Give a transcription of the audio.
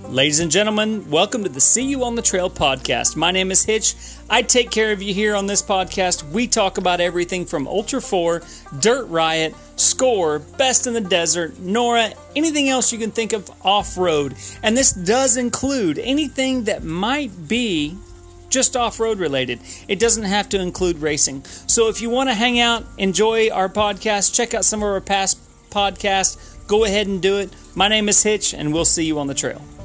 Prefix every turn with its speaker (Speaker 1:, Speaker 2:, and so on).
Speaker 1: Ladies and gentlemen, welcome to the See You on the Trail podcast. My name is Hitch. I take care of you here on this podcast. We talk about everything from Ultra 4, Dirt Riot, Score, Best in the Desert, Nora, anything else you can think of off-road. And this does include anything that might be just off-road related. It doesn't have to include racing. So if you want to hang out, enjoy our podcast, check out some of our past podcasts, go ahead and do it. My name is Hitch, and we'll see you on the trail.